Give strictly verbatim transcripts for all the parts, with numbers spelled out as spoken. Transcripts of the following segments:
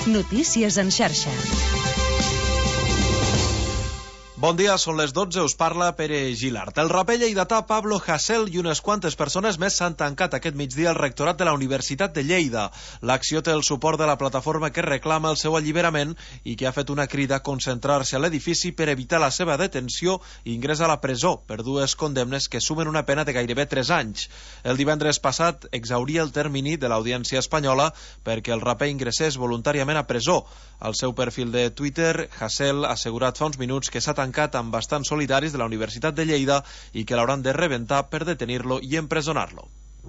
Notícies en xarxa. Bon dia, són les dotze, us parla Pere Gilart. El raper lleidatà Pablo Hasél i unes quantes persones més s'han tancat aquest migdia al rectorat de la Universitat de Lleida. L'acció té el suport de la plataforma que reclama el seu alliberament i que ha fet una crida a concentrar-se a l'edifici per evitar la seva detenció i ingrés a la presó per dues condemnes que sumen una pena de gairebé tres anys. El divendres passat exhauria el termini de l'audiència espanyola perquè el raper ingressés voluntàriament a presó. Al seu perfil de Twitter, Hasél ha assegurat fa uns minuts que s'ha tancat amb bastants solidaris de la Universitat de Lleida i que l'hauran de rebentar per detenir-lo i empresonar-lo.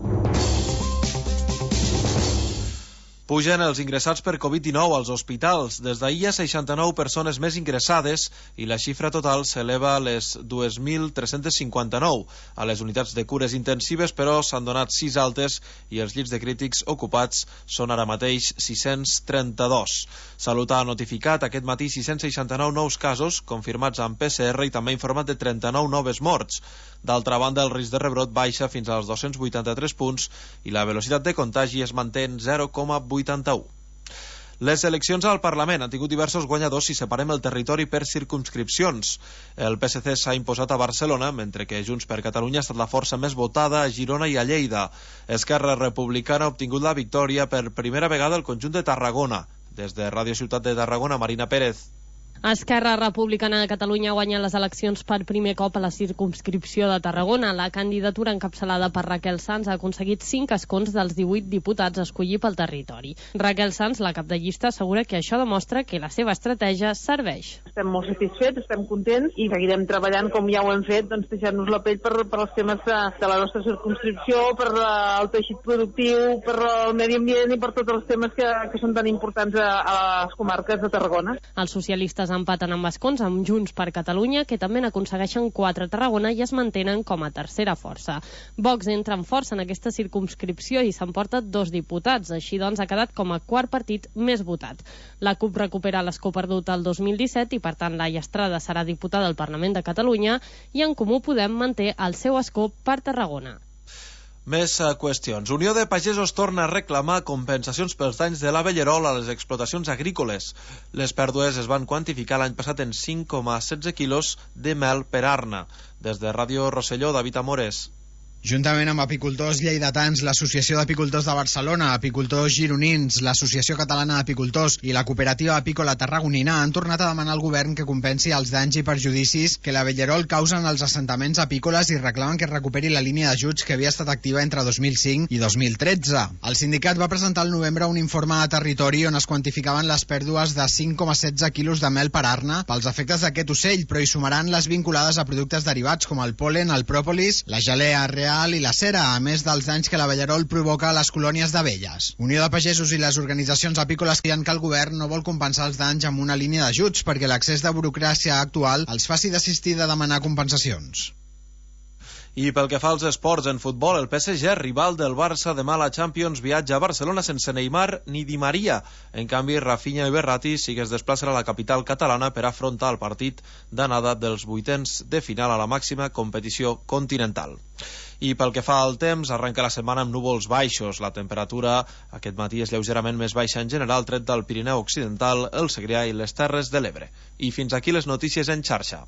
Pugen els ingressats per covid dinou als hospitals. Des d'ahir hi ha seixanta-nou persones més ingressades i la xifra total s'eleva a les dos mil tres-cents cinquanta-nou. A les unitats de cures intensives, però, s'han donat sis altes i els llits de crítics ocupats són ara mateix sis-cents trenta-dos. Salut ha notificat aquest matí sis-cents seixanta-nou nous casos confirmats amb P C R i també ha informat de trenta-nou noves morts. D'altra banda, el risc de rebrot baixa fins als dos-cents vuitanta-tres punts i la velocitat de contagi es manté en zero coma vuitanta-u. Les eleccions al Parlament han tingut diversos guanyadors si separem el territori per circumscripcions. El P S C s'ha imposat a Barcelona, mentre que Junts per Catalunya ha estat la força més votada a Girona i a Lleida. Esquerra Republicana ha obtingut la victòria per primera vegada al conjunt de Tarragona. Des de Ràdio Ciutat de Tarragona, Marina Pérez. Esquerra Republicana de Catalunya guanya les eleccions per primer cop a la circumscripció de Tarragona. La candidatura encapçalada per Raquel Sans ha aconseguit cinc escons dels divuit diputats a escollir pel territori. Raquel Sans, la cap de llista, assegura que això demostra que la seva estratègia serveix. Estem molt satisfets, estem contents i seguirem treballant com ja ho hem fet, doncs deixant-nos la pell per, per els temes de, de la nostra circumscripció, per el teixit productiu, per el medi ambient i per tots els temes que, que són tan importants a, a les comarques de Tarragona. Els socialistes empaten amb escons amb Junts per Catalunya, que també n'aconsegueixen quatre a Tarragona i es mantenen com a tercera força. Vox entra amb força en aquesta circumscripció i s'emporta dos diputats, així doncs ha quedat com a quart partit més votat. La CUP recupera l'escó perdut el dos mil disset i per tant Laia Estrada serà diputada al Parlament de Catalunya i En Comú Podem manté el seu escó per Tarragona. Més qüestions. Unió de Pagesos torna a reclamar compensacions pels danys de l'avellerol a les explotacions agrícoles. Les pèrdues es van quantificar l'any passat en cinc coma setze quilos de mel per arna. Des de Ràdio Rosselló, David Amores. Juntament amb apicultors lleidatans, l'Associació d'Apicultors de Barcelona, apicultors gironins, l'Associació Catalana d'Apicultors i la Cooperativa Apícola Tarragonina han tornat a demanar al govern que compensi els danys i perjudicis que l'avellerol causen als assentaments apícoles i reclamen que es recuperi la línia d'ajuts que havia estat activa entre dos mil cinc i dos mil tretze. El sindicat va presentar al novembre un informe de territori on es quantificaven les pèrdues de cinc coma setze quilos de mel per arna pels efectes d'aquest ocell, però hi sumaran les vinculades a productes derivats com el polen, el pròpolis, la gelea real i la cera, a més dels danys que l'avellerol provoca a les colònies d'abelles. Unió de Pagesos i les organitzacions apícoles creien que el govern no vol compensar els danys amb una línia d'ajuts perquè l'excés de burocràcia actual els faci desistir de demanar compensacions. I pel que fa als esports, en futbol, el P S G, rival del Barça demà a la Champions, viatja a Barcelona sense Neymar ni Di Maria. En canvi, Rafinha i Verratti sí que es desplacen a la capital catalana per afrontar el partit d'anada dels vuitens de final a la màxima competició continental. I pel que fa al temps, arrenca la setmana amb núvols baixos. La temperatura aquest matí és lleugerament més baixa en general, tret del Pirineu Occidental, el Segrià i les Terres de l'Ebre. I fins aquí les notícies en xarxa.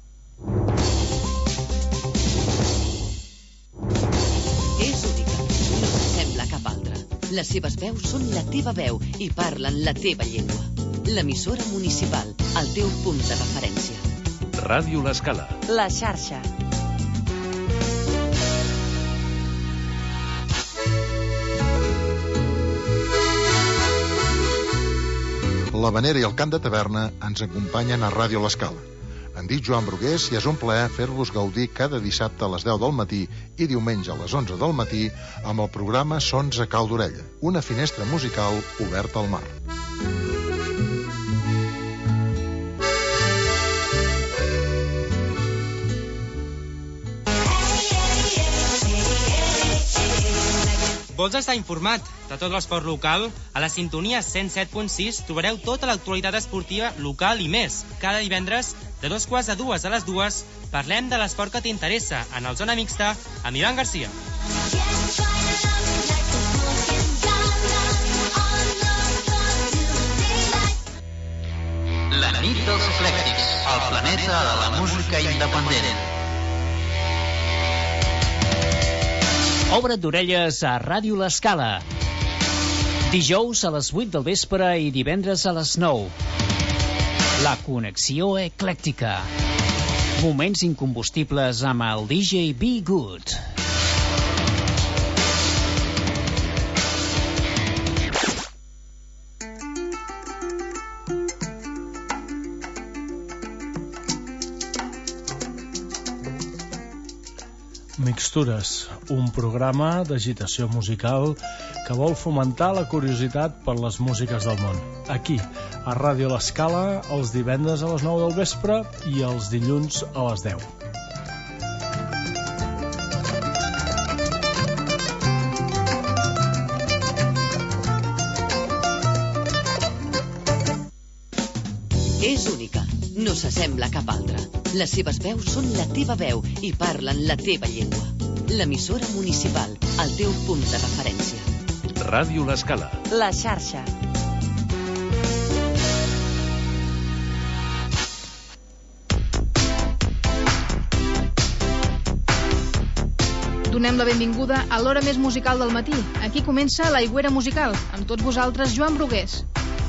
És única, no s'assembla a cap altra. Les seves veus són la teva veu i parlen la teva llengua. L'emissora municipal, el teu punt de referència. Ràdio L'Escala. La xarxa. L'Havanera i el Camp de Taverna ens acompanyen a Ràdio L'Escala. Em dic Joan Brugués i és un plaer fer-vos gaudir cada dissabte a les deu del matí i diumenge a les onze del matí amb el programa Sons a Cau d'Orella, una finestra musical oberta al mar. Vols estar informat de tot l'esport local? A la sintonia cent set punt sis trobareu tota l'actualitat esportiva local i més. Cada divendres, de dos quarts a dues a les dues, parlem de l'esport que t'interessa en el Zona Mixta amb Ivan Garcia. Nit dels Eclèctics, el planeta de la música independent. Obre't d'orelles a Ràdio L'Escala. Dijous a les vuit del vespre i divendres a les nou. La connexió eclèctica. Moments incombustibles amb el D J Be Good. Mixtures, un programa d'agitació musical que vol fomentar la curiositat per les músiques del món. Aquí, a Ràdio L'Escala, els divendres a les nou del vespre i els dilluns a les deu. És única, no s'assembla a cap altra. Les seves veus són la teva veu i parlen la teva llengua. L'emissora municipal, el teu punt de referència. Ràdio L'Escala. La xarxa. Donem la benvinguda a l'hora més musical del matí. Aquí comença l'Aigüera Musical. Amb tots vosaltres, Joan Brugués.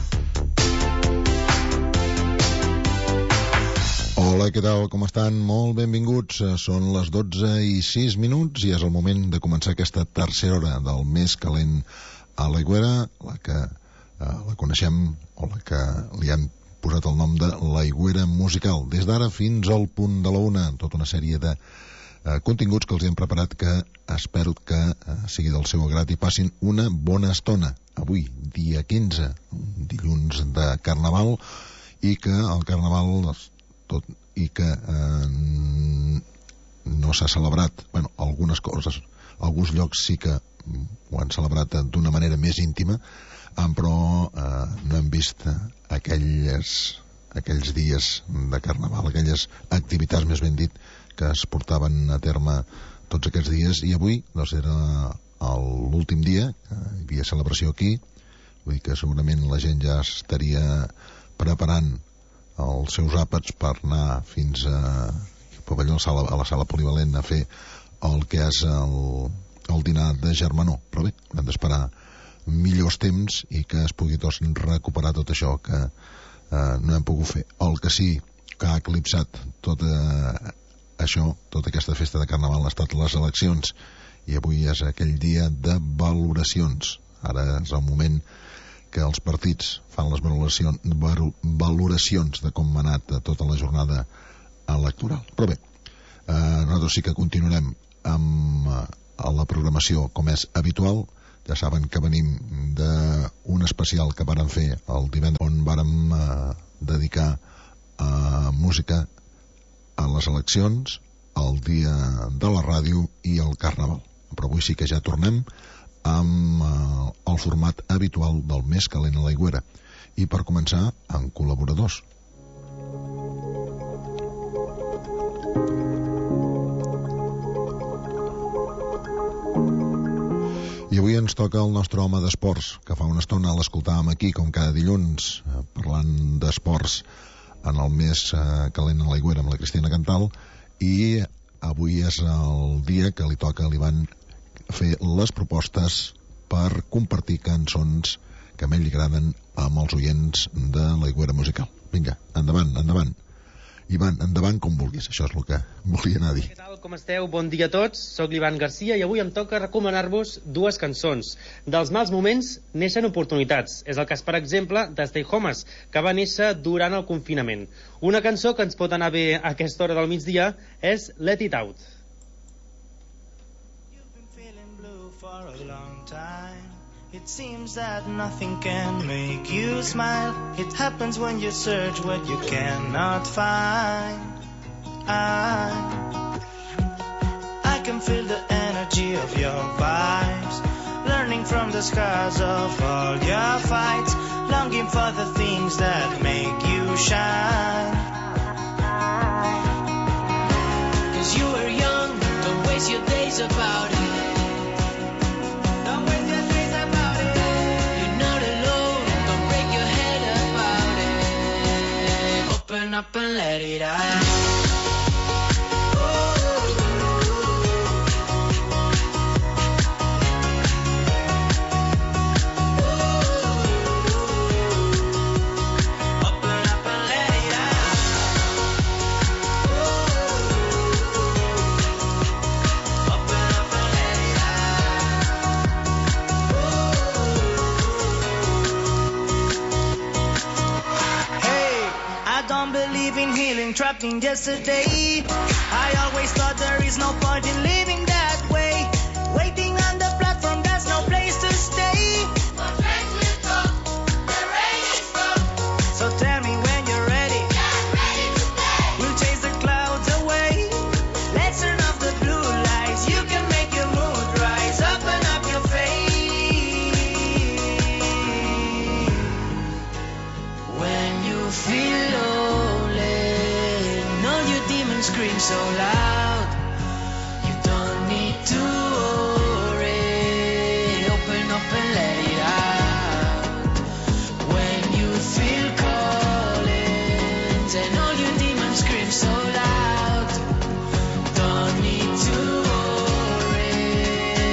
Hola, què tal? Com estan? Molt benvinguts. Són les dotze i sis minuts i és el moment de començar aquesta tercera hora del més calent a l'Aigüera, la que eh, la coneixem o la que li han posat el nom de l'Aigüera Musical. Des d'ara fins al punt de la una, tota una sèrie de eh, continguts que els hem preparat que espero que eh, sigui del seu agrat i passin una bona estona. Avui, dia quinze, dilluns de Carnaval, i que el Carnaval tot i que eh, no s'ha celebrat, bueno, algunes coses, alguns llocs sí que ho han celebrat d'una manera més íntima, però eh, no hem vist aquelles, aquells dies de Carnaval, aquelles activitats, més ben dit, que es portaven a terme tots aquests dies, i avui doncs, era l'últim dia, que hi havia celebració aquí, vull dir que segurament la gent ja estaria preparant els seus àpats per anar fins a pavelló, a la sala polivalent, a fer el que és el, el dinar de germanor. Però bé, hem d'esperar millors temps i que es pugui tots recuperar tot això que eh, no hem pogut fer. El que sí que ha eclipsat tot eh, això, tota aquesta festa de Carnaval, ha estat les eleccions, i avui és aquell dia de valoracions. Ara és el moment que els partits fan les valoracions, valoracions de com ha anat tota la jornada electoral. Però bé, eh, nosaltres sí que continuarem amb eh, la programació com és habitual. Ja saben que venim d'un especial que vàrem fer el divendres, on vàrem eh, dedicar a música a les eleccions, el dia de la ràdio i el Carnaval. Però avui sí que ja tornem amb eh, el format habitual del més calent a l'Aigüera, i per començar amb col·laboradors. I avui ens toca el nostre home d'esports, que fa una estona l'escoltàvem aquí com cada dilluns, eh, parlant d'esports en el més eh, calent a l'Aigüera amb la Cristina Cantal, i avui és el dia que li toca a l'Ivan fer les propostes per compartir cançons que a ell li agraden amb els oients de l'Aigüera Musical. Vinga, endavant, endavant. Ivan, endavant com vulguis, això és el que volia anar a dir. Què tal, com esteu? Bon dia a tots, soc l'Ivan Garcia i avui em toca recomanar-vos dues cançons. Dels mals moments neixen oportunitats. És el cas, per exemple, de Stay Homes, que va néixer durant el confinament. Una cançó que ens pot anar bé a aquesta hora del migdia és Let It Out. For a long time, it seems that nothing can make you smile. It happens when you search what you cannot find. I, I can feel the energy of your vibes, learning from the scars of all your fights, longing for the things that make you shine. 'Cause you are young, don't waste your days about it. Open up and let it out. Trapped in yesterday, I always thought there is no point in living that way. Waiting on the platform, there's no place to stay. The train will come, the rain is gone. So tell me when you're ready. Yeah, ready to play. We'll chase the clouds away. Let's turn off the blue lights. You can make your mood rise. Open up your face. When you feel lonely, scream so loud. You don't need to worry. Open up and let it out. When you feel calling, and all your demons scream so loud. Don't need to worry.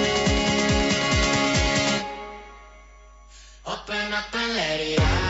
Open up and let it out.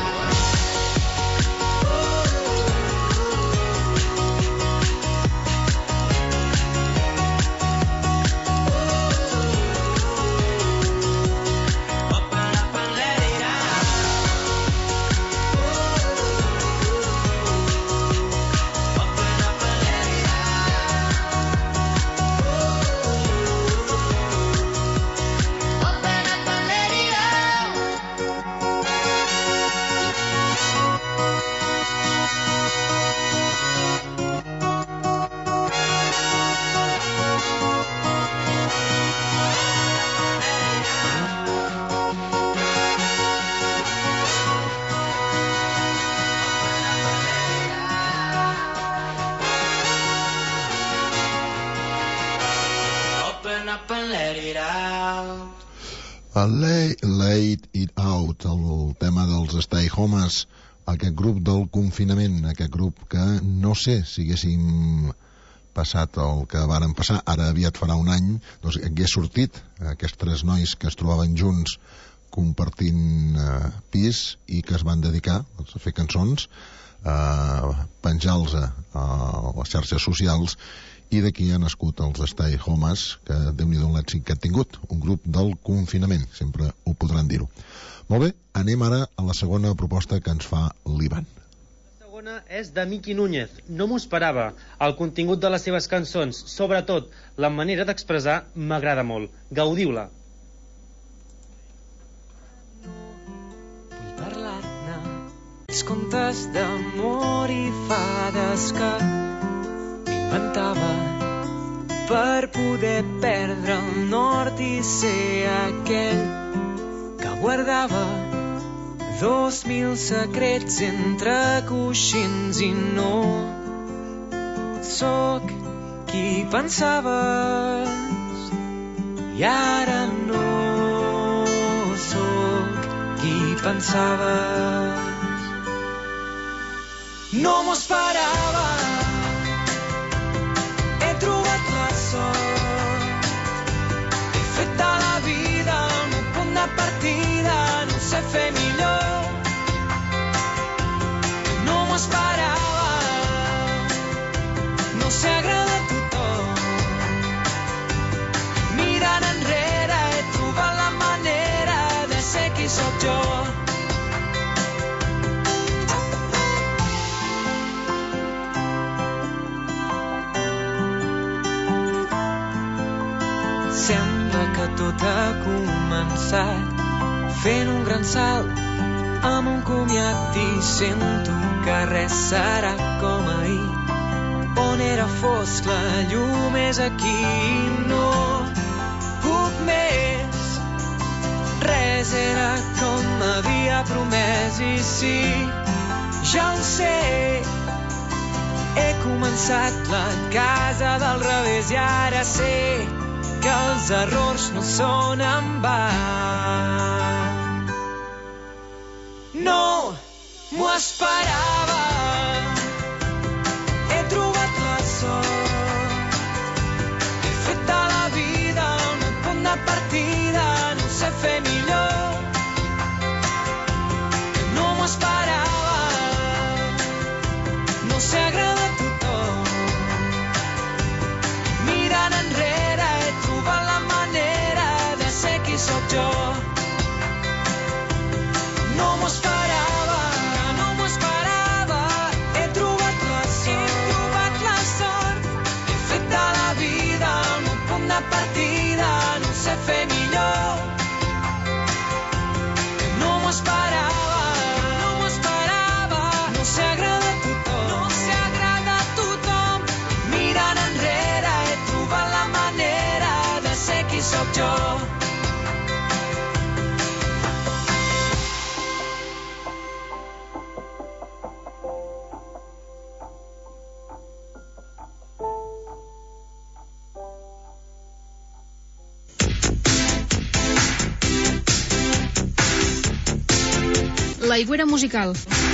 Lay, Lay It Out, el tema dels Stay Homes, aquest grup del confinament, aquest grup que no sé si haguéssim passat el que varen passar, ara aviat farà un any, doncs hagués sortit aquests tres nois que es trobaven junts compartint eh, pis i que es van dedicar doncs, a fer cançons, a penjar-los a, a les xarxes socials, i d'aquí ha nascut els Stay Homes, que déu-n'hi-do l'èxit que han tingut, un grup del confinament, sempre ho podran dir-ho. Molt bé, anem ara a la segona proposta que ens fa l'Ivan. La segona és de Miki Núñez, no m'ho esperava. El contingut de les seves cançons, sobretot la manera d'expressar, m'agrada molt. Gaudiu-la. Vull parlar-ne els contes d'amor i fades que m'inventava per poder perdre el nord i ser aquell que guardava dos mil secrets entre coixins i no sóc qui pensaves i ara no sóc qui pensaves. No m'ho esperava, he trobat la sort, he fet de la vida el meu punt de partida, no ho sé fer millor. No m'ho esperava, no sé agradar a tothom. Mirant enrere he trobat la manera de ser qui sóc jo. Sembla que tot ha començat fent un gran salt amb un comiat i sento que res serà com ahir. On era fosc la llum és aquí i no puc més. Res era com m'havia promès i sí, ja ho sé. He començat la casa del revés i ara sé que els errors no són en va. No m'ho esperava, jo. No m'ho esperava, no m'ho esperava. He trobat la sort, he trobat la sort. He fet de la vida el meu punt de partida, no ho sé fer millor. No m'ho esperava, no m'ho esperava. No sé agrada a tothom, no sé agrada a tothom. Mirant enrere he trobat la manera de ser qui sóc jo. L'aigüera musical.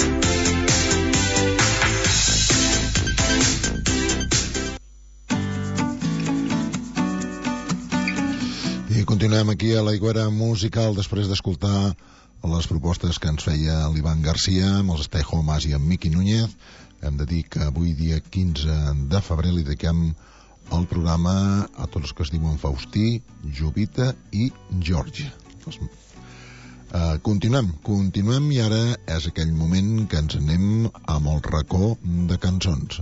I continuem aquí a l'Aigüera musical després d'escoltar les propostes que ens feia l'Ivan Garcia amb els Stay Homes i amb Miqui Núñez. Hem de dir que avui, dia quinze de febrer, li dediquem el programa a tots els que es diuen Faustí, Jovita i Georgia. Uh, continuem, continuem i ara és aquell moment que ens anem amb el racó de cançons.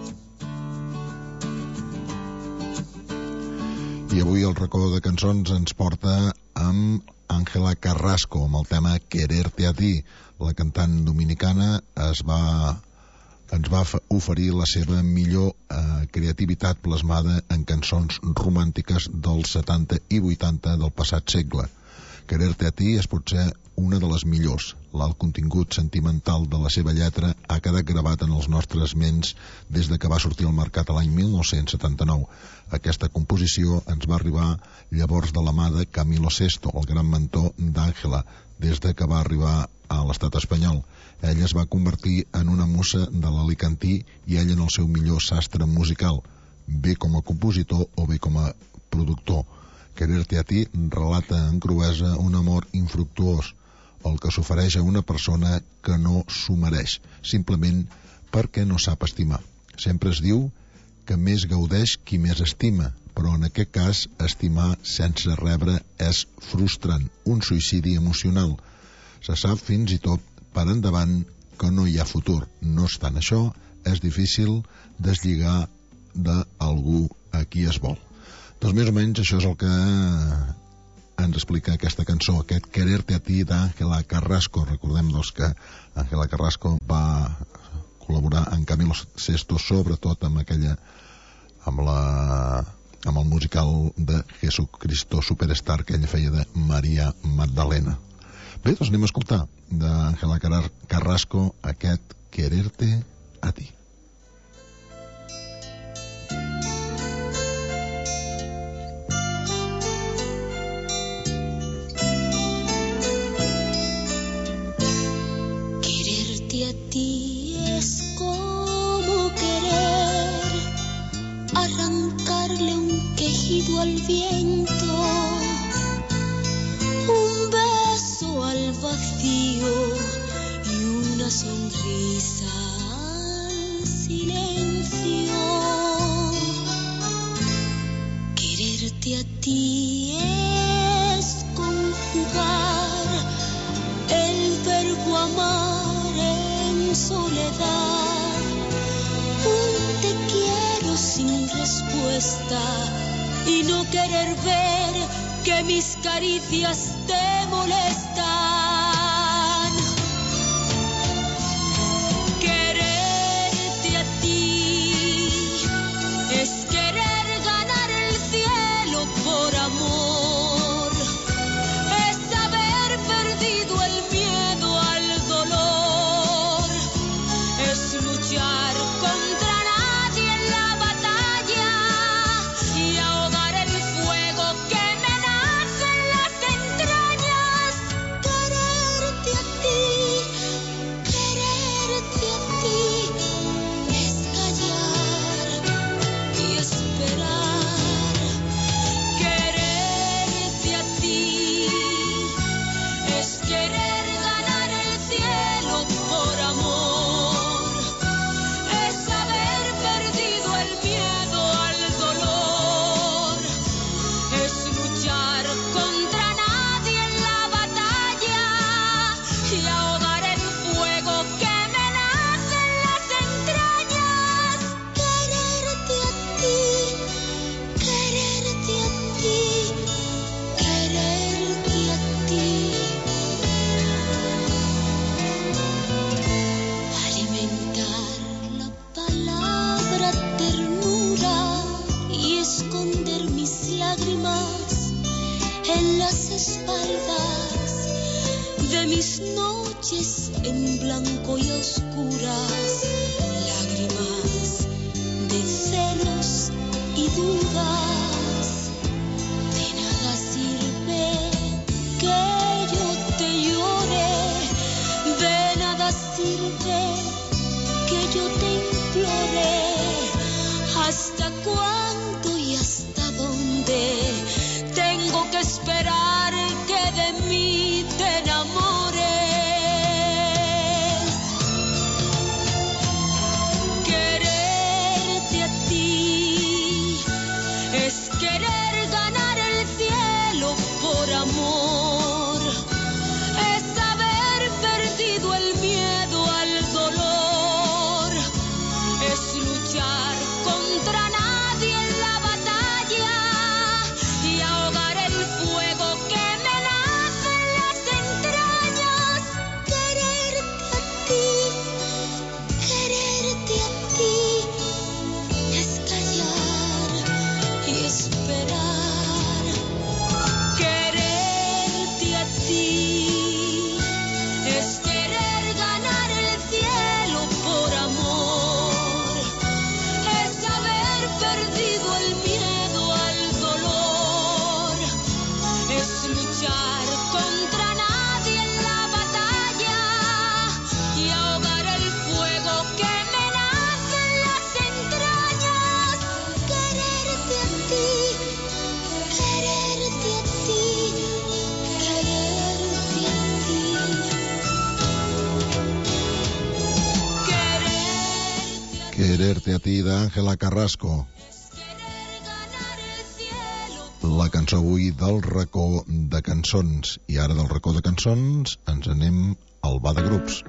I avui el racó de cançons ens porta amb Ángela Carrasco, amb el tema Quererte a ti. La cantant dominicana es va, ens va oferir la seva millor eh, creativitat plasmada en cançons romàntiques dels setanta i vuitanta del passat segle. Quererte a ti és potser una de les millors. L'alt contingut sentimental de la seva lletra ha quedat gravat en els nostres ments des de que va sortir al mercat l'any mil nou-cents setanta-nou. Aquesta composició ens va arribar llavors de la mà de Camilo Sesto, el gran mentor d'Àngela, des de que va arribar a l'estat espanyol. Ell es va convertir en una musa de l'alicantí i ell en el seu millor sastre musical, bé com a compositor o bé com a productor. Quererte a ti relata en cruesa un amor infructuós, el que s'ofereix a una persona que no s'ho mereix, simplement perquè no sap estimar. Sempre es diu que més gaudeix qui més estima, però en aquest cas estimar sense rebre és frustrant, un suïcidi emocional. Se sap fins i tot per endavant que no hi ha futur. No obstant això, és difícil deslligar d'algú a qui es vol. Doncs més o menys això és el que ens explica aquesta cançó, aquest Quererte a ti d'Ángela Carrasco. Recordem doncs, que Ángela Carrasco va col·laborar amb Camilo Sesto, sobretot amb aquella amb la amb el musical de Jesucristo Superstar que ella feia de Maria Magdalena. Bé, doncs anem a escoltar d'Ángela Carrasco aquest Quererte a ti. A ti es como querer arrancarle un quejido al viento, un beso al vacío y una sonrisa al silencio. Quererte a ti es conjugar el verbo amar soledad, un te quiero sin respuesta y no querer ver que mis caricias te molestan. Quererte a ti es querer ganar el cielo por amor, es haber perdido el miedo al dolor, es luchar contra nadie en la batalla y ahogar el fuego que me nace en las entrañas. esconder mis lágrimas en las espaldas de mis noches en blanco y oscuras, lágrimas de celos y dudas. De nada sirve que yo te llore, de nada sirve que yo te implore. ¿Hasta cuándo y hasta dónde tengo que esperar que de mí te enamores? Quererte a ti es querer ganar el cielo por amor, es haber perdido el miedo al dolor, es luchar contra nadie en la batalla y ahogar el fuego que me nace en las entrañas. Quererte a ti, quererte a ti, es callar y esperar. Quererte a ti es querer ganar el cielo por amor, es haber perdido el miedo al dolor, es luchar contra nadie en la batalla y ahogar el fuego que me nace en las entrañas. Quererte a ti, quererte a ti, quererte a ti. Quererte a ti d'Àngela Carrasco. La cançó avui del racó de cançons. I ara del racó de cançons ens anem al bar de grups.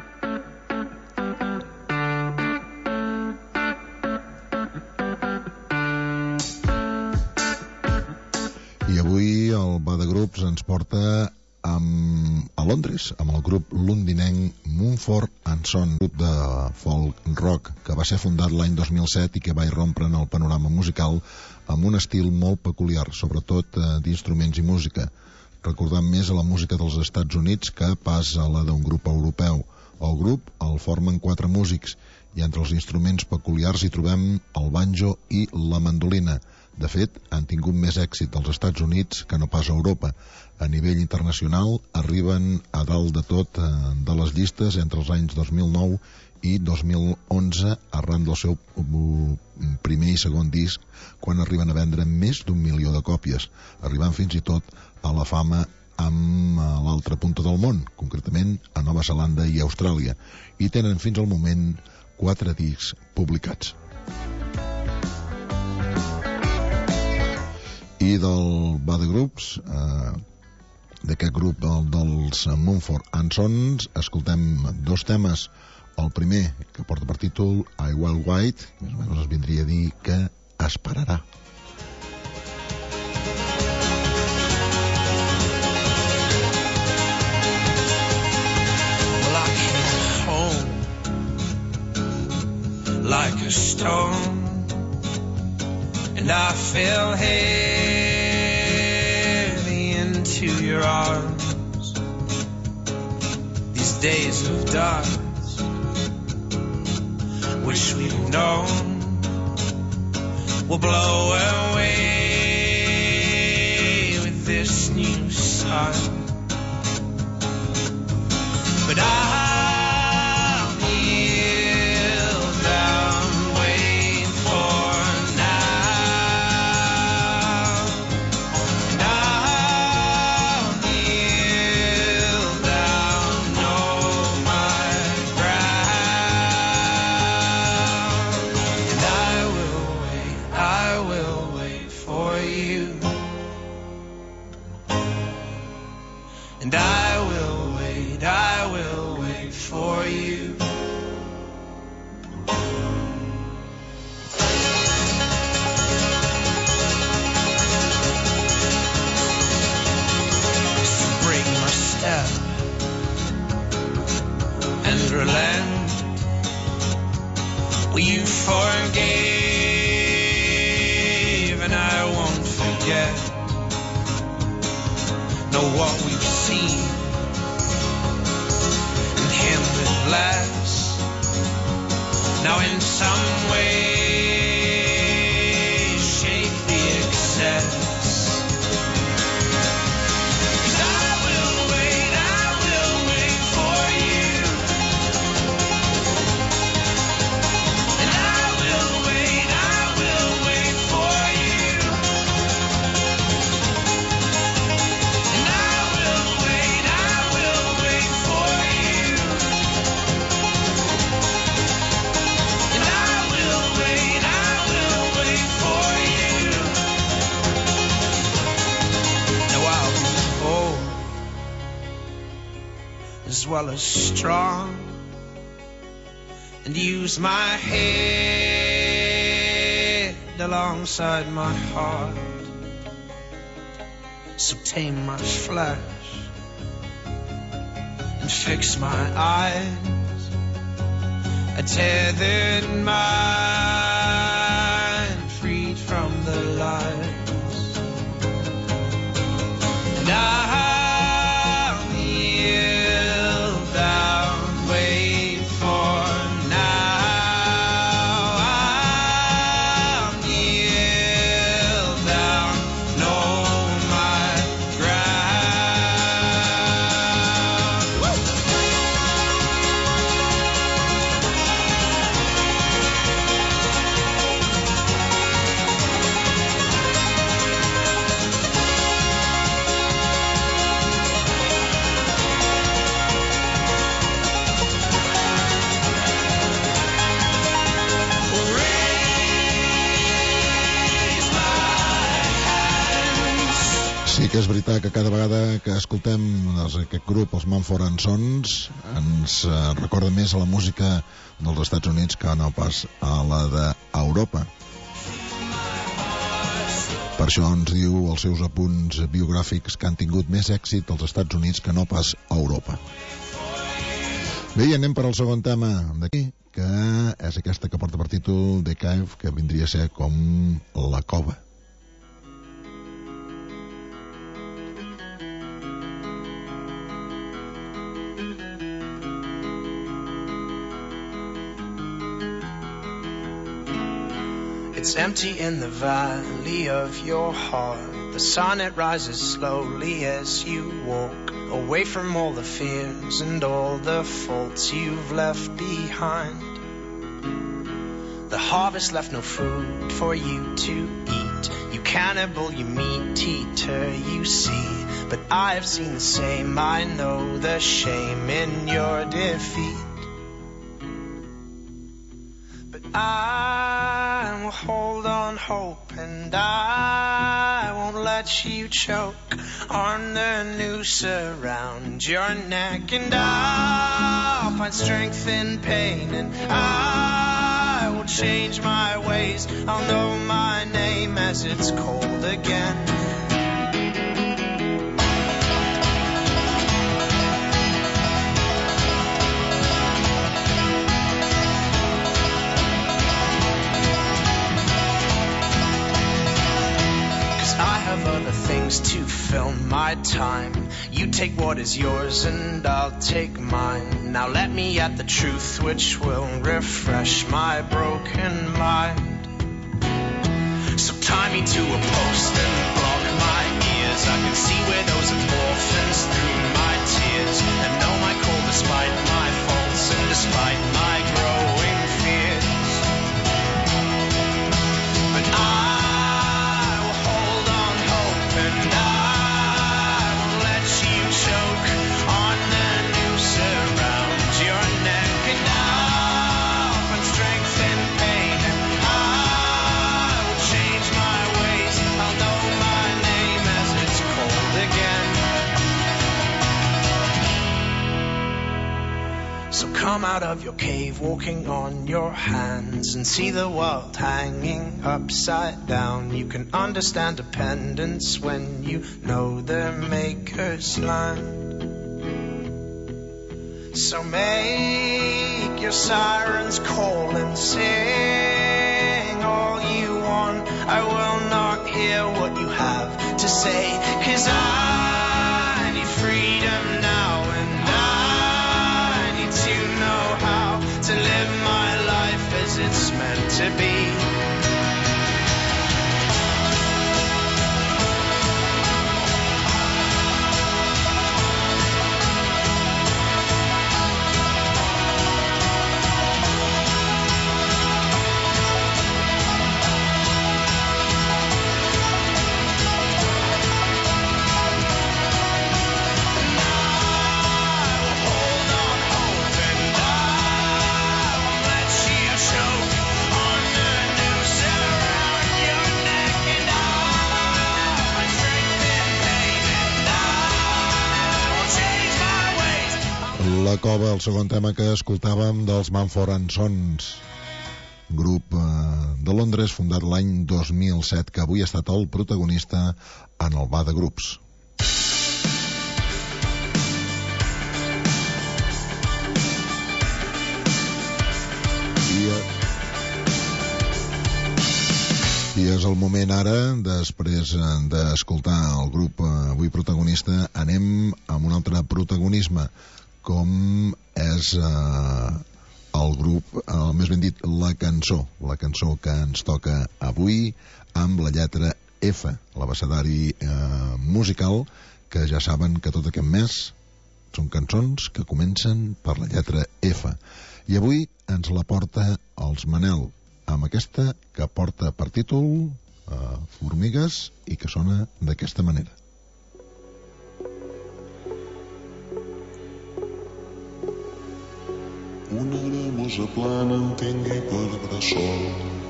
I avui el bar de grups ens porta amb, a Londres, amb el grup londinenc Mumford and Son, grup de folk rock que va ser fundat l'any dos mil set i que va irrompre en el panorama musical amb un estil molt peculiar, sobretot eh, d'instruments i música, recordant més a la música dels Estats Units que pas a la d'un grup europeu. El grup el formen quatre músics i entre els instruments peculiars hi trobem el banjo i la mandolina. De fet, han tingut més èxit als Estats Units que no pas a Europa. A nivell internacional arriben a dalt de tot eh, de les llistes entre els anys dos mil nou i dos mil onze arran del seu primer i segon disc, quan arriben a vendre més d'un milió de còpies, arribant fins i tot a la fama amb l'altra punta del món, concretament a Nova Zelanda i Austràlia, i tenen fins al moment quatre discs publicats. I del bar de grups, eh, d'aquest grup del, dels Mumford and Sons, escoltem dos temes. El primer, que porta per títol I Will Wait, més o menys es vindria a dir que esperarà. Well, I came home like a stone, and I fell heavy into your arms. These days of dark, wish we'd known, will blow away with this new sun. But I'll kneel down, wait for now, and I'll kneel down, know my ground, and I will wait, I will wait for you, and I will wait, I will wait for you. So bring my step and relent. Will you forgive yet. Know what we've seen and him with less. Now in some way shape the excess. As well as strong, and use my head alongside my heart. So tame my flesh and fix my eyes, a tethered mind freed from the lies. And I que és veritat que cada vegada que escoltem doncs, aquest grup, els Mumford and Sons, ens eh, recorda més a la música dels Estats Units que no pas a la d'Europa. Per això ens diu els seus apunts biogràfics que han tingut més èxit als Estats Units que no pas a Europa. Bé, i anem per al segon tema d'aquí, que és aquesta que porta per títol The Cave, que vindria a ser com la cova. It's empty in the valley of your heart. The sun, it rises slowly as you walk away from all the fears and all the faults you've left behind. The harvest left no food for you to eat. You cannibal, you meat eater, you see. But I have seen the same. I know the shame in your defeat. But I will hold on hope, and I won't let you choke on the noose around your neck. And I'll find strength in pain, and I will change my ways. I'll know my name as it's cold again. I have other things to fill my time. You take what is yours and I'll take mine. Now let me at the truth which will refresh my broken mind. So tie me to a post and block my ears. I can see widows and orphans through my tears, and know my call despite my faults and despite my growing fears. But I come out of your cave walking on your hands and see the world hanging upside down. You can understand dependence when you know the maker's land. So make your sirens call and sing all you want. I will not hear what you have to say. 'Cause I need freedom now, and I need to know how to live my life as it's meant to be. La Cova, el segon tema que escoltàvem dels Mumford and Sons, grup eh, de Londres fundat l'any dos mil set, que avui ha estat el protagonista en el Bar de Grups. I és el moment ara, després d'escoltar el grup avui protagonista, anem amb un altre protagonisme, com és eh, el grup, el, més ben dit, la cançó, la cançó que ens toca avui amb la lletra F, l'abecedari eh, musical, que ja saben que tot aquest mes són cançons que comencen per la lletra F. I avui ens la porta els Manel, amb aquesta que porta per títol eh, Formigues, i que sona d'aquesta manera. Una gramosa plana em tingui per bressol,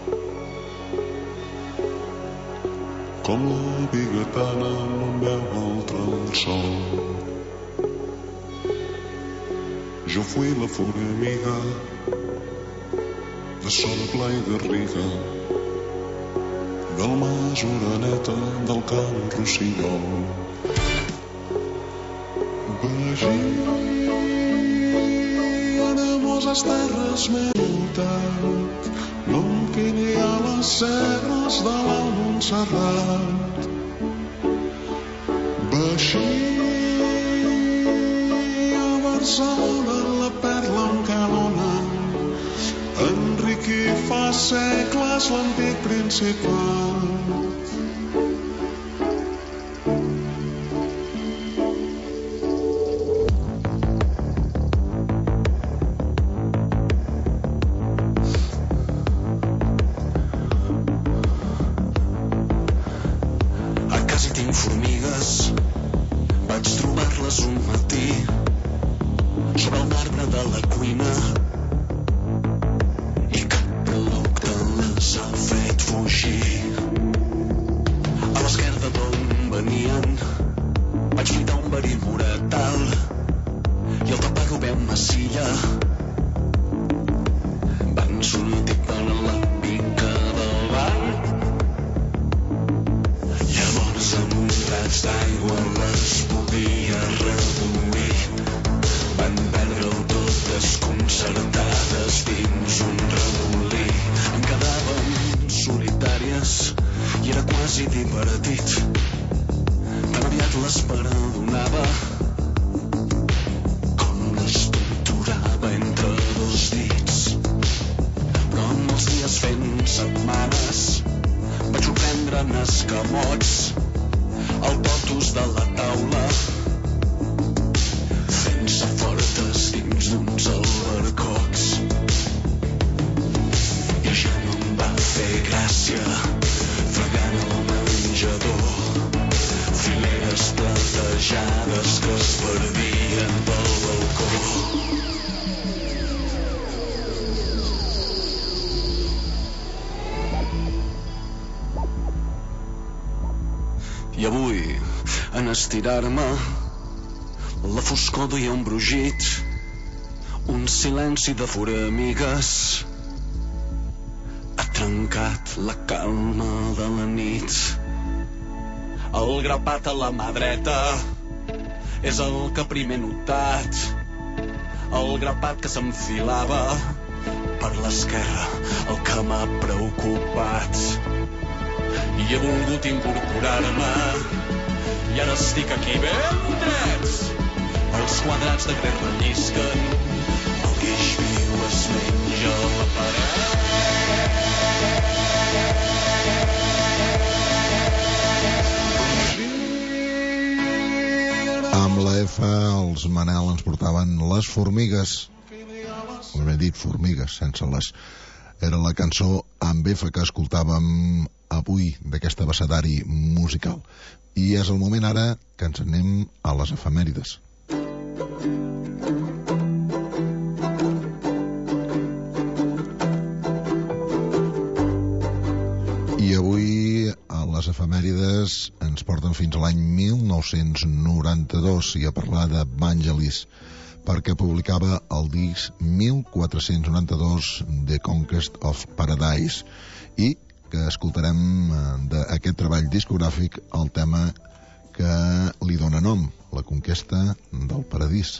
com la bigatana no em veu altre el sol. Jo fui la formiga de sol, pla i garriga, del mas Oreneta, del camp Rossinyol. Les terres m'he muntat, l'onquini a les serres de la Montserrat. Baixí a Barcelona, la perla en calona, enriquí fa segles l'antic Principat. I avui, en estirar-me, la foscor duia un brugit, un silenci de formigues. Ha trencat la calma de la nit. El grapat a la mà dreta és el que primer he notat. El grapat que s'enfilava per l'esquerra, el que m'ha preocupat. i he volgut incorporar-me i ara estic aquí ben drets. Els quadrats de gres rellisquen, el guix viu es menja la paret. Amb la F, els Manel ens portaven Les Formigues. Com he dit, Formigues, sense les. Era la cançó amb F que escoltàvem avui d'aquest abecedari musical. I és el moment ara que ens anem a les efemèrides. I avui a les efemèrides ens porten fins a l'any mil nou-cents noranta-dos i a parlar de Vangelis, perquè publicava el disc mil quatre-cents noranta-dos The Conquest of Paradise i que escoltarem d'aquest treball discogràfic el tema que li dóna nom, La conquesta del paradís.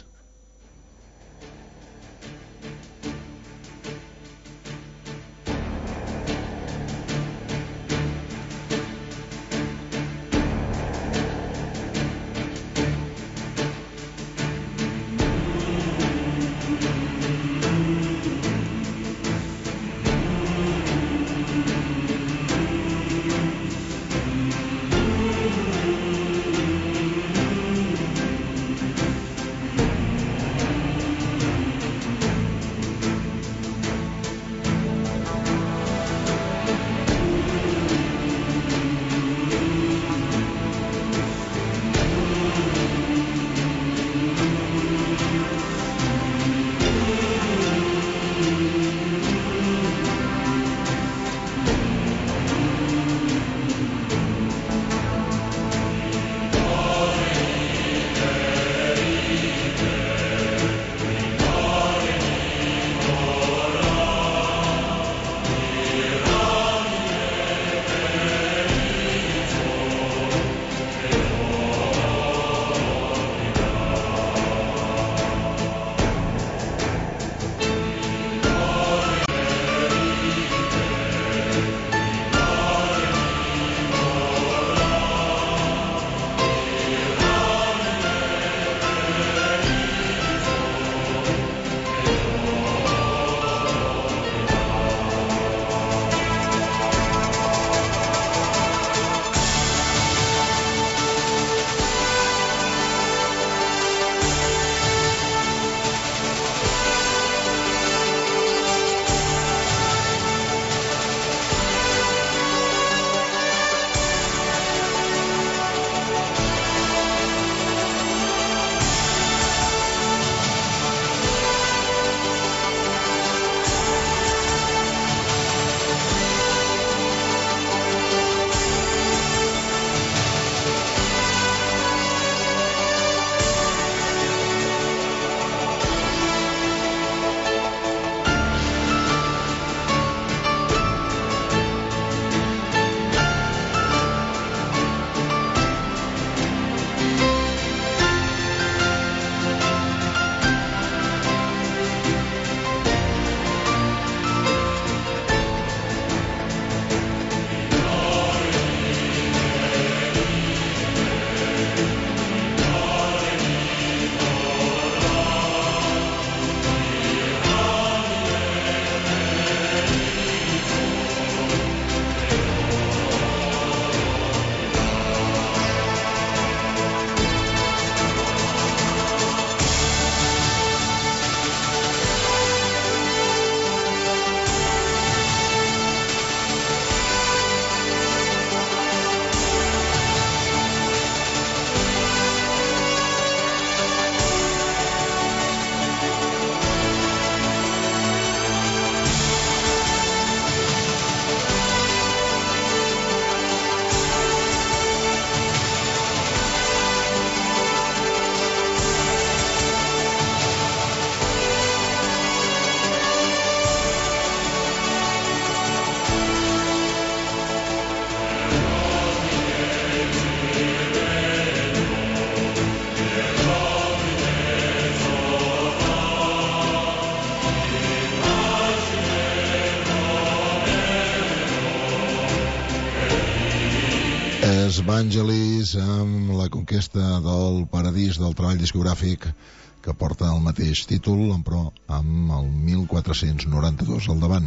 Evangelis amb la conquesta del paradís del treball discogràfic que porta el mateix títol, però amb el mil quatre-cents noranta-dos al davant.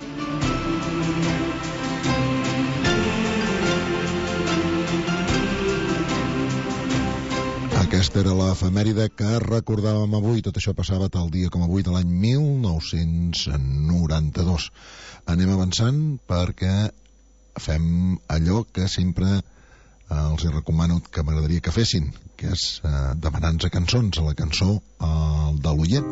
Aquesta era l'efemèride que recordàvem avui. Tot això passava tal dia com avui de l'any mil nou-cents noranta-dos. Anem avançant perquè fem allò que sempre eh, els hi recomano que m'agradaria que fessin, que és eh, demanar-nos cançons, a la cançó eh, de l'oient.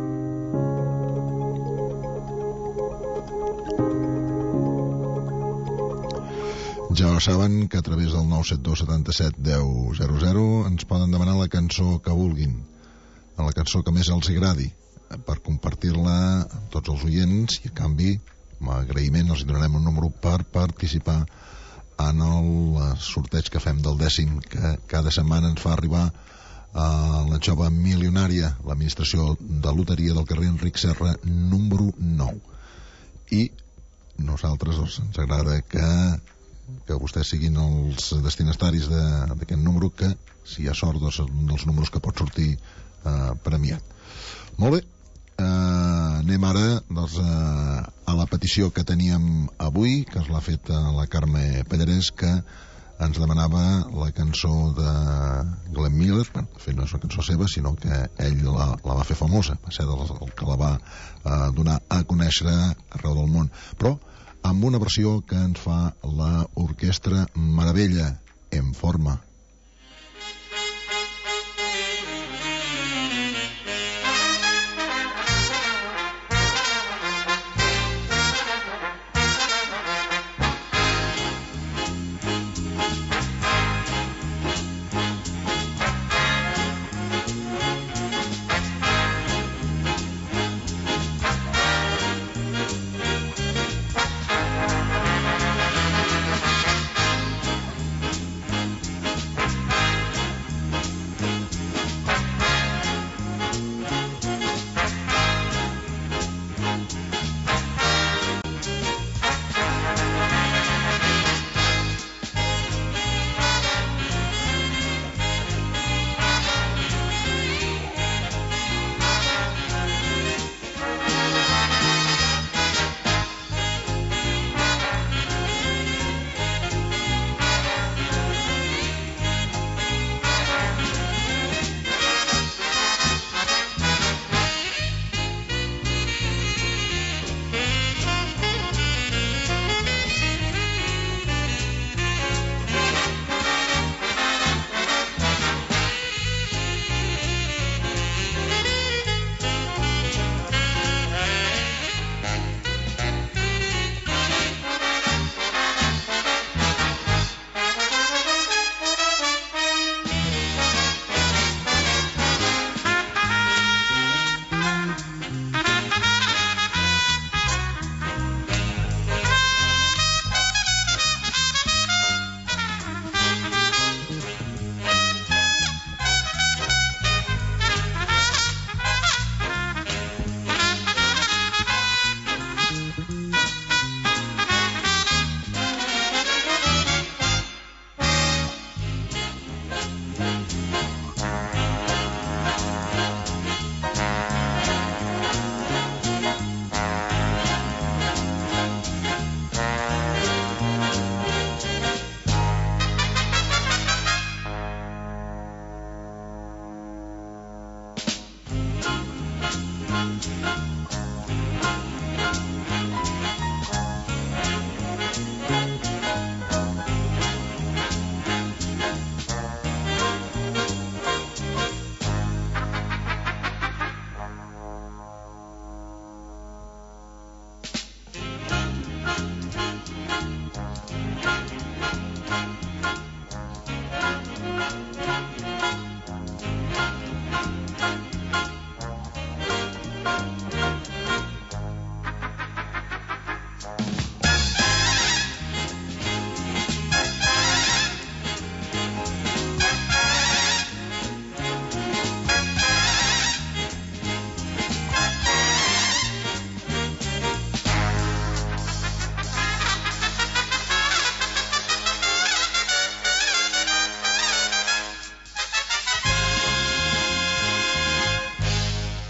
Ja ho saben que a través del nou set dos setanta-set deu zero zero ens poden demanar la cançó que vulguin, la cançó que més els agradi, per compartir-la amb tots els oients, i a canvi, com a agraïment, els donarem un número per participar en el sorteig que fem del dècim, que cada setmana ens fa arribar a la jove milionària, l'administració de loteria del carrer Enric Serra número nou. I nosaltres doncs, ens agrada que que vostès siguin els destinataris d'aquest número, que si hi ha sort doncs, un dels números que pot sortir eh, premiat. Molt bé, eh, anem ara doncs, eh, a la petició que teníem avui, que es l'ha fet la Carme Pallarès, que ens demanava la cançó de Glenn Miller. Bueno, de fet no és una cançó seva, sinó que ell la, la va fer famosa, va ser el que la va eh, donar a conèixer arreu del món, però amb una versió que ens fa la Orquestra Meravella, En Forma.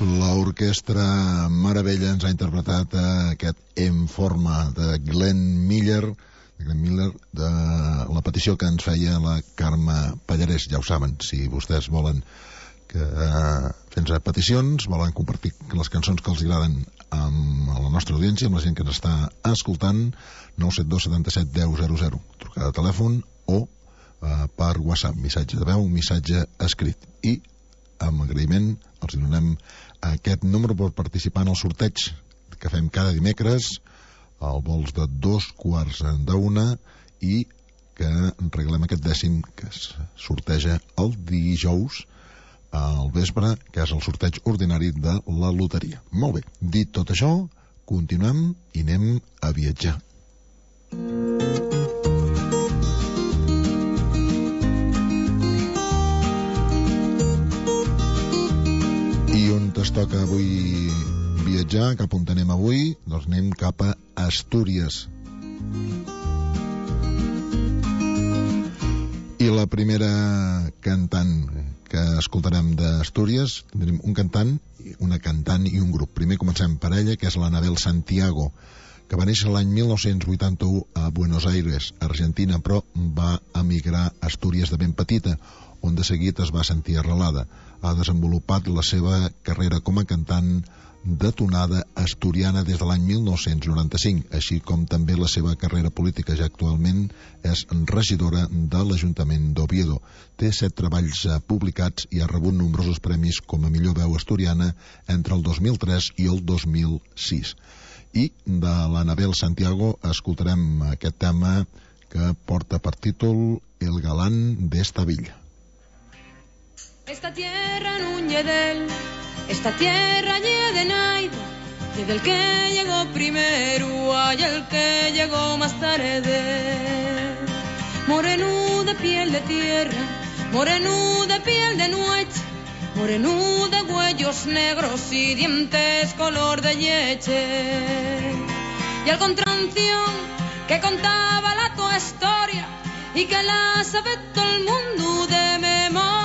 L'orquestra Meravella ens ha interpretat aquest En Forma de Glenn Miller, de Glenn Miller, de la petició que ens feia la Carme Pallarès. Ja ho saben, si vostès volen que eh, fent peticions, volen compartir les cançons que els agraden amb la nostra audiència, amb la gent que ens està escoltant, nou set dos setanta-set deu zero zero, trucada de telèfon o eh, per WhatsApp, missatge de veu, missatge escrit. I amb agraïment els donem aquest número per participar en el sorteig que fem cada dimecres al vols de dos quarts d'una i que regalem aquest dècim que es sorteja el dijous al vespre, que és el sorteig ordinari de la loteria. Molt bé, dit tot això, continuem i anem a viatjar. I on es toca avui viatjar, cap on anem avui? Doncs anem cap a Astúries. I la primera cantant que escoltarem d'Astúries, tenim un cantant, una cantant i un grup. Primer comencem per ella, que és l'Anabel Santiago, que va néixer l'any mil nou-cents vuitanta-u a Buenos Aires, Argentina, però va emigrar a Astúries de ben petita, on de seguit es va sentir arrelada. Ha desenvolupat la seva carrera com a cantant de tonada asturiana des de l'any mil nou-cents noranta-cinc, així com també la seva carrera política. Ja actualment és regidora de l'Ajuntament d'Oviedo. Té set treballs publicats i ha rebut nombrosos premis com a millor veu asturiana entre el dos mil tres i el dos mil sis. I de l'Anabel Santiago escoltarem aquest tema que porta per títol El galán de esta villa. Esta tierra en un lledel, esta tierra llena de naide, y del que llegó primero hay el que llegó más tarde. Moreno de piel de tierra, moreno de piel de noche, moreno de huellos negros y dientes color de leche. Y al contranción que contaba la tu historia y que la sabe todo el mundo de memoria.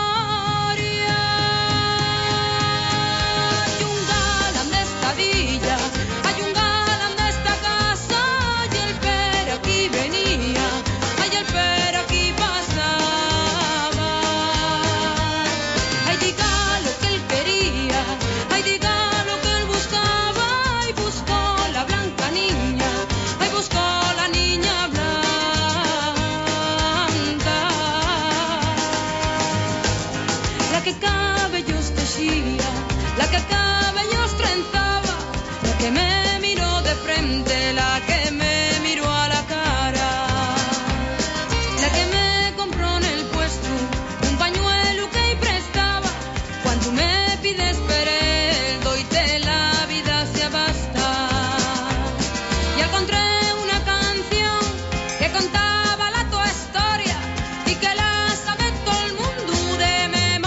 La que cabellos trenzaba, la que me miró de frente, la que me miró a la cara, la que me compró en el puesto un pañuelo que prestaba. Cuando me pides perel, doyte la vida si basta. Y encontré una canción que contaba la tu historia y que la sabe todo el mundo de memoria.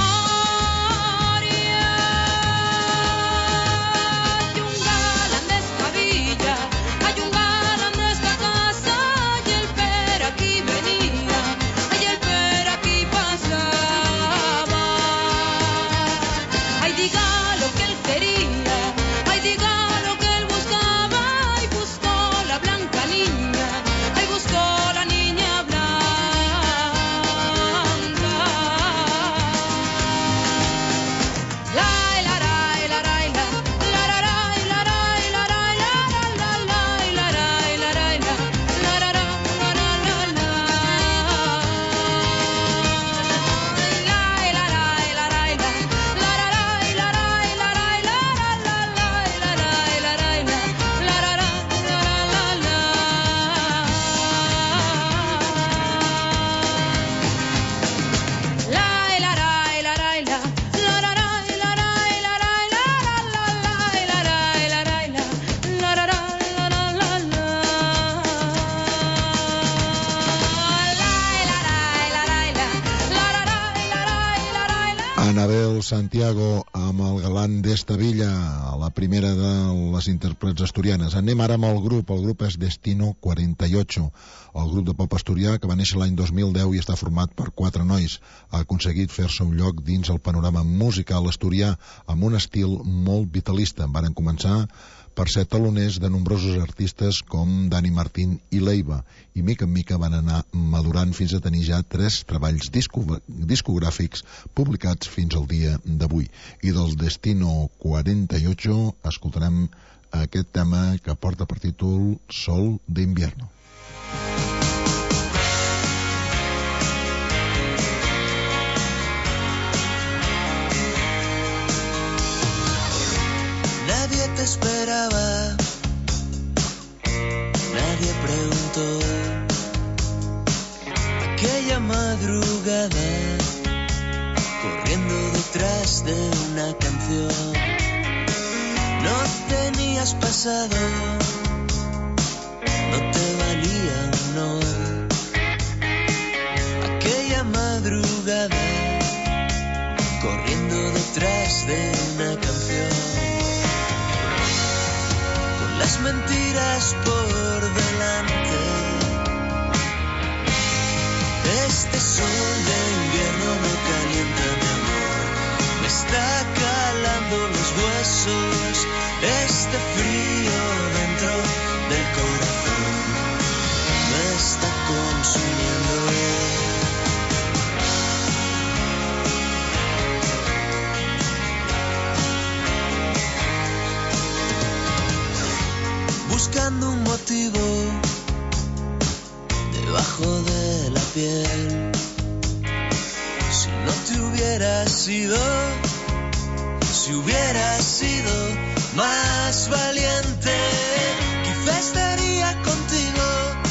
Anabel Anabel Santiago amb el galant d'esta villa, la primera de les intèrprets asturianes. Anem ara amb el grup. El grup és Destino quaranta y ocho, el grup de pop asturià que va néixer l'any dos mil deu i està format per quatre nois. Ha aconseguit fer-se un lloc dins el panorama musical asturià amb un estil molt vitalista. Varen començar per ser taloners de nombrosos artistes com Dani Martín i Leiva, i mica en mica van anar madurant fins a tenir ja tres treballs disco discogràfics publicats fins al dia d'avui. I del Destino quaranta y ocho escoltarem aquest tema que porta per títol Sol de Invierno. Nadie te esperaba, nadie preguntó. Aquella madrugada, corriendo detrás de una canción. No tenías pasado, no te valía un no. Aquella madrugada, corriendo detrás de una canción. Las mentiras por delante. Este sol de invierno no calienta mi amor, me está calando los huesos. Este frío dentro del corazón me está consumiendo. Buscando un motivo debajo de la piel. Si no te hubieras sido, si hubieras sido más valiente, quizá estaría contigo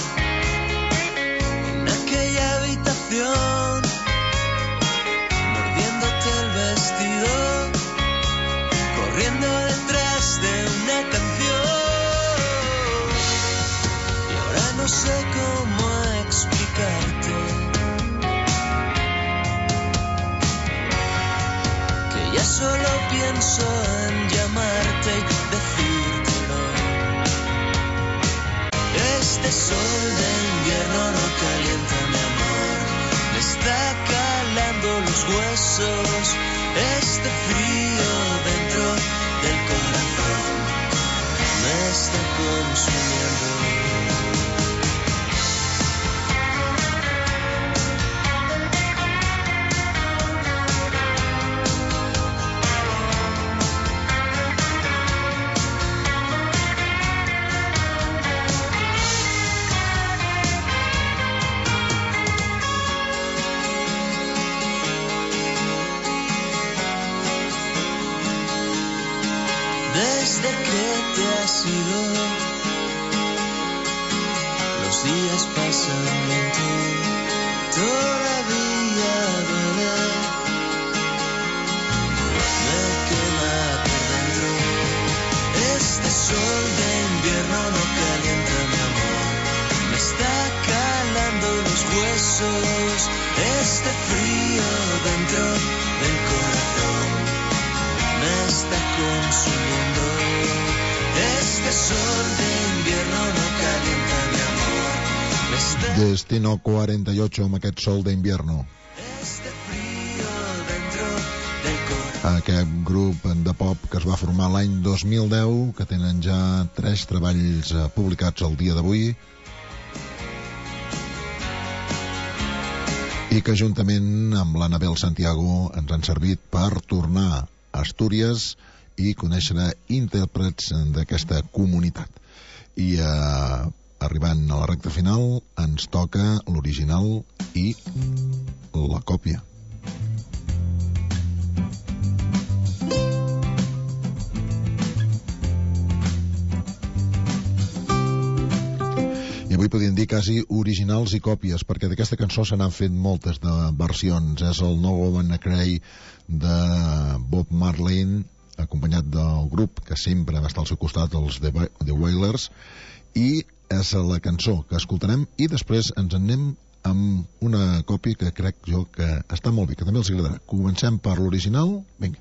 en aquella habitación, mordiéndote el vestido, corriendo detrás de una canción. No sé cómo explicarte que ya solo pienso en llamarte y decírtelo. Este sol de invierno no calienta mi amor, me está calando los huesos. Este frío dentro del corazón me está consumiendo. Desde que te has ido, los días pasan lento, todavía duele, me quema por dentro. Este sol de invierno no calienta mi amor, me está calando los huesos. Este frío dentro del corazón me está consumiendo. Este sol de invierno no calienta mi amor, me está... Destino quaranta y ocho amb aquest Sol de Invierno. Este frío dentro del corazón. Aquest grup de pop que es va formar l'any dos mil deu, que tenen ja tres treballs publicats al dia d'avui, i que juntament amb l'Anabel Santiago ens han servit per tornar a Astúries i conèixer intèrprets d'aquesta comunitat. I eh, arribant a la recta final ens toca l'original i la còpia. I avui podríem dir quasi originals i còpies, perquè d'aquesta cançó se n'han fet moltes de versions. És el No Woman a Cry de Bob Marley, acompanyat del grup que sempre va estar al seu costat, els The, The Wailers, i és la cançó que escoltarem i després ens anem amb una còpia que crec jo que està molt bé, que també els agradarà. Comencem per l'original. Vinga.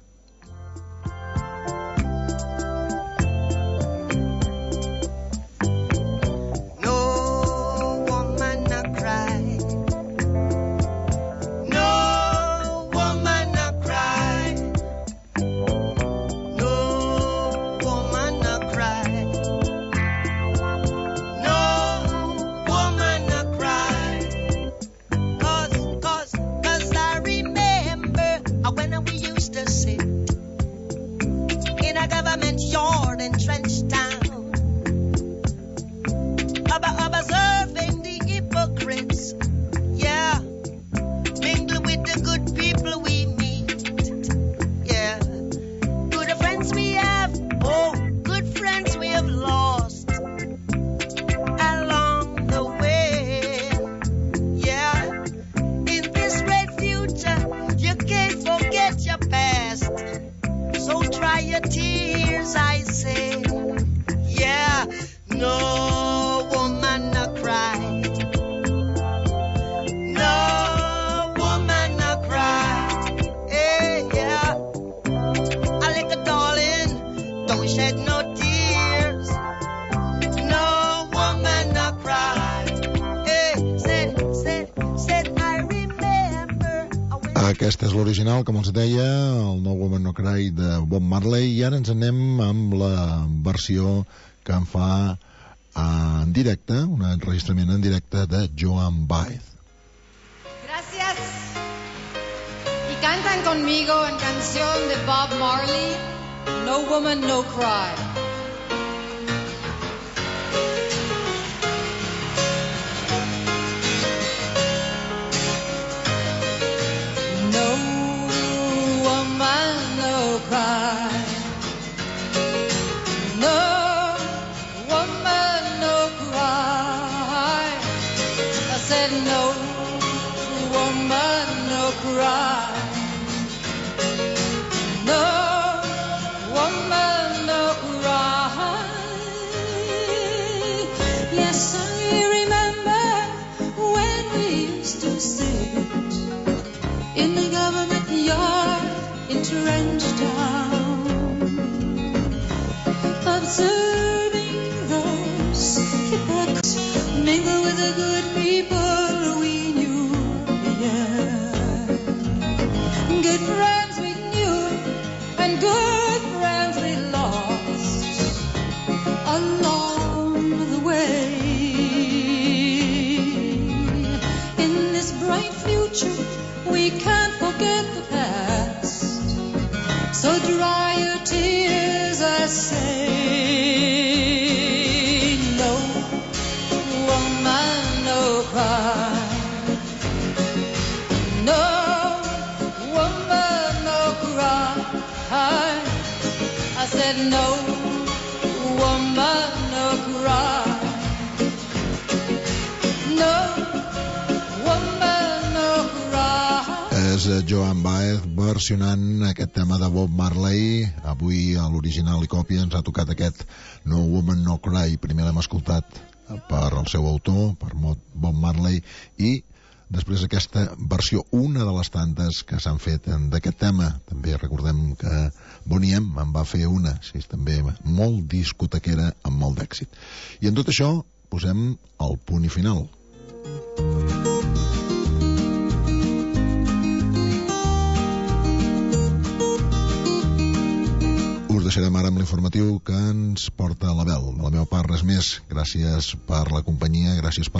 Aquesta és l'original, com els deia, el No Woman No Cry de Bob Marley, i ara ens anem amb la versió que en fa en directe, un enregistrament en directe de Joan Baez. Gracias. Y cantan conmigo en canción de Bob Marley, No Woman No Cry. Observing those hypocrites mingle with the good people we knew, yeah. Good friends we knew and good friends we lost along the way. In this bright future we can't forget the past, so dry your tears, I say. I said no woman no cry, no woman no cry. És Joan Baez versionant aquest tema de Bob Marley. Avui a l'original i còpia ens ha tocat aquest No Woman No Cry. Primer l'hem escoltat per el seu autor, per Bob Marley, i després aquesta versió, una de les tantes que s'han fet d'aquest tema. També recordem que Boney M en va fer una, sí, també molt discotequera, amb molt d'èxit. I en tot això posem el punt i final. Us deixarem ara amb l'informatiu que ens porta l'Abel. De la meva part, res més. Gràcies per la companyia, gràcies per